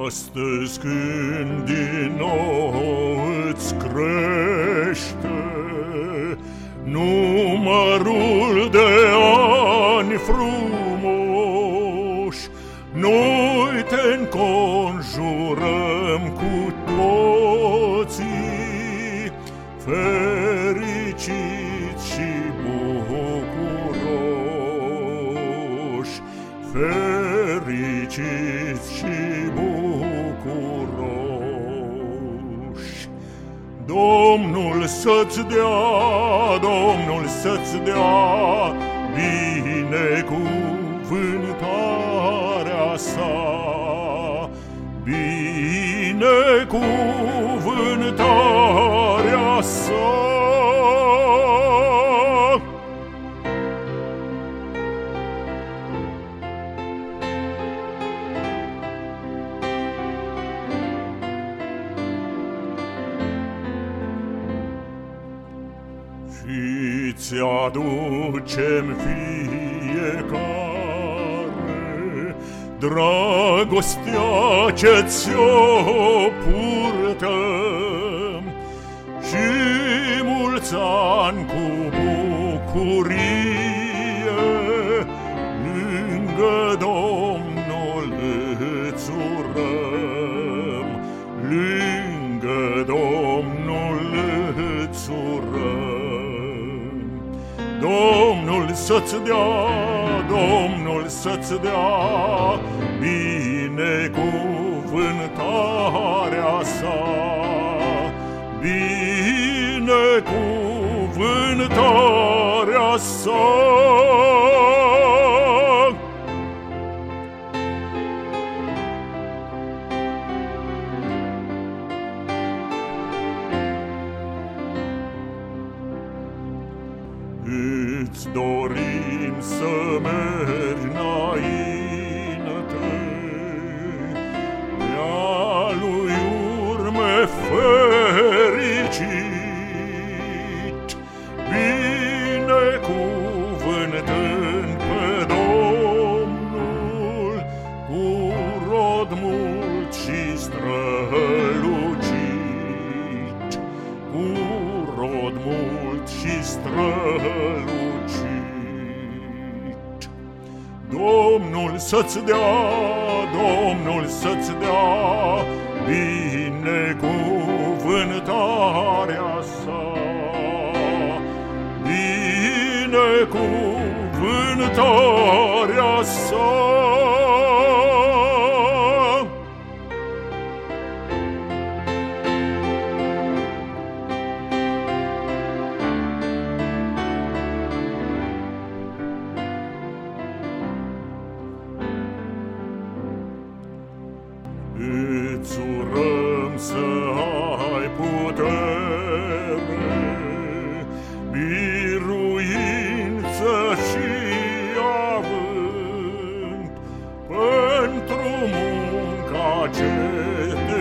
Astăzi când din nou îți crește numărul de ani frumoși, noi te înconjurăm cu toții, fericiți și bucuroși, fericiți și bucuroși. Domnul să-ți dea, Domnul să-ți dea binecuvântarea sa, binecuvântarea sa. Și-ți aducem fiecare dragostea ce ți-o purtăm, și mulți ani cu bucurie lângă Domnul îți urăm, lângă Domnul îți urăm. Domnul să-ți dea, Domnul să-ți dea binecuvântarea sa, binecuvântarea sa. Îți dorim să mergi înainte pe-a lui urme fericit, binecuvântând pe Domnul cu rod mult și strălucit, cu rod mult și strălucit. Domnul să-ți dea, Domnul să-ți dea binecuvântarea sa, binecuvântarea sa. Îți urăm să ai putere, biruință și avânt pentru munca ce te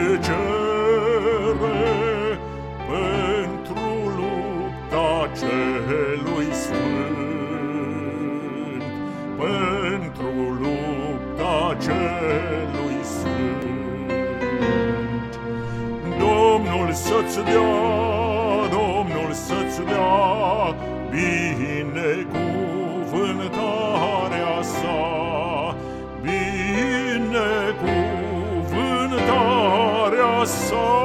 cere, pentru lupta celui sfânt, pentru lupta celui sfânt. Domnul să-ți dea, Domnul să-ți dea binecuvântarea sa, binecuvântarea sa.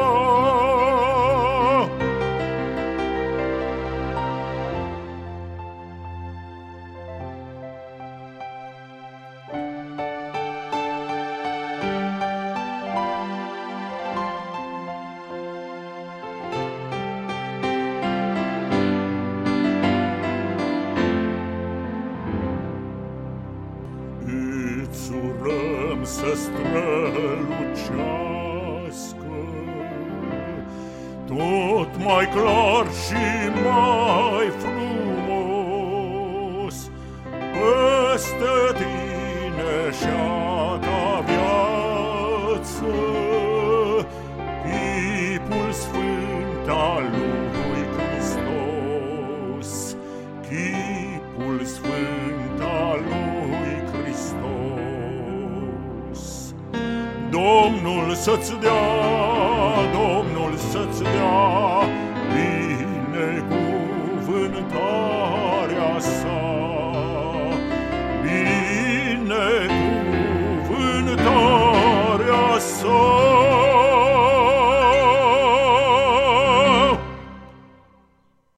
Îți urăm să strălucească tot mai clar și mai frumos peste tine și-a ta viață, chipul sfânt al lui Hristos, chipul sfânt al lui Hristos. Domnul să-ți dea, Domnul să-ți dea binecuvântare.